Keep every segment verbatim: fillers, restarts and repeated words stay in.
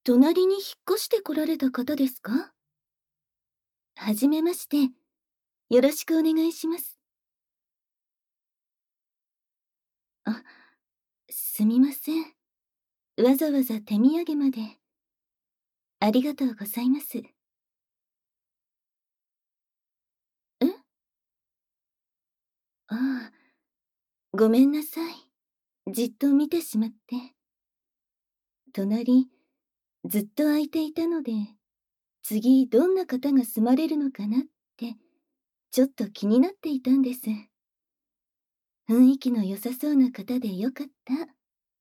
隣に引っ越してこられた方ですか？はじめまして。よろしくお願いします。あ、すみません。わざわざ手土産まで。ありがとうございます。え？ああ、ごめんなさい。じっと見てしまって。隣、ずっと空いていたので、次どんな方が住まれるのかなって、ちょっと気になっていたんです。雰囲気の良さそうな方でよかった。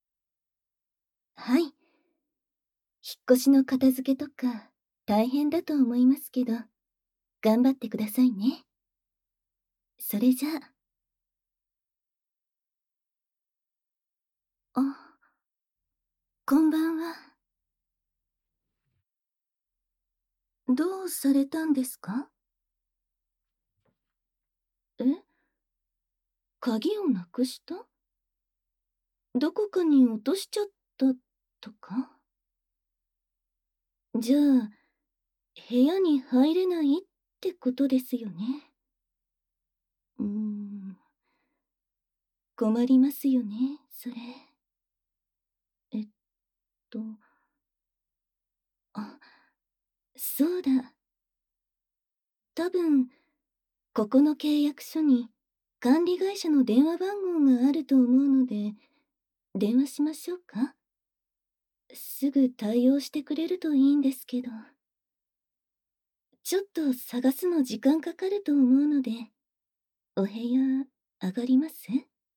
はい。引っ越しの片付けとか大変だと思いますけど、頑張ってくださいね。それじゃあ。あ、こんばんは。どうされたんですか？え？鍵をなくした？どこかに落としちゃったとか？じゃあ、部屋に入れないってことですよね。うーん、困りますよね、それ。えっと、あ、そうだ。多分、ここの契約書に管理会社の電話番号があると思うので、電話しましょうか？すぐ対応してくれるといいんですけど。ちょっと探すの時間かかると思うので、お部屋上がります？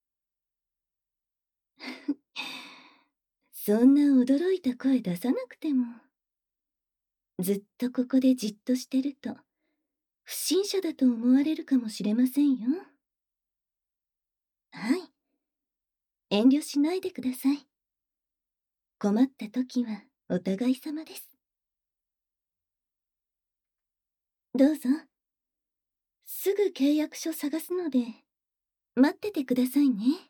そんな驚いた声出さなくても。ずっとここでじっとしてると、不審者だと思われるかもしれませんよ。はい。遠慮しないでください。困った時はお互い様です。どうぞ。すぐ契約書探すので、待っててくださいね。